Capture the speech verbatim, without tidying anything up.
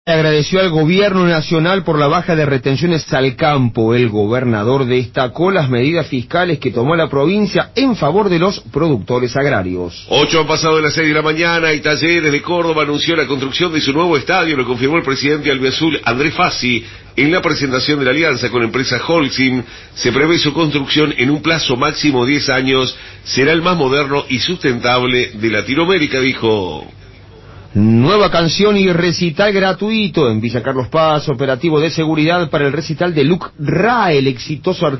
Agradeció al gobierno nacional por la baja de retenciones al campo. El gobernador destacó las medidas fiscales que tomó la provincia en favor de los productores agrarios. Ocho han pasado de las seis de la mañana y Talleres de Córdoba anunció la construcción de su nuevo estadio, lo confirmó el presidente albiazul Andrés Fassi. En la presentación de la alianza con la empresa Holcim, se prevé su construcción en un plazo máximo de diez años. Será el más moderno y sustentable de Latinoamérica, dijo. Nueva canción y recital gratuito en Villa Carlos Paz, operativo de seguridad para el recital de Luke Ra, el exitoso artista.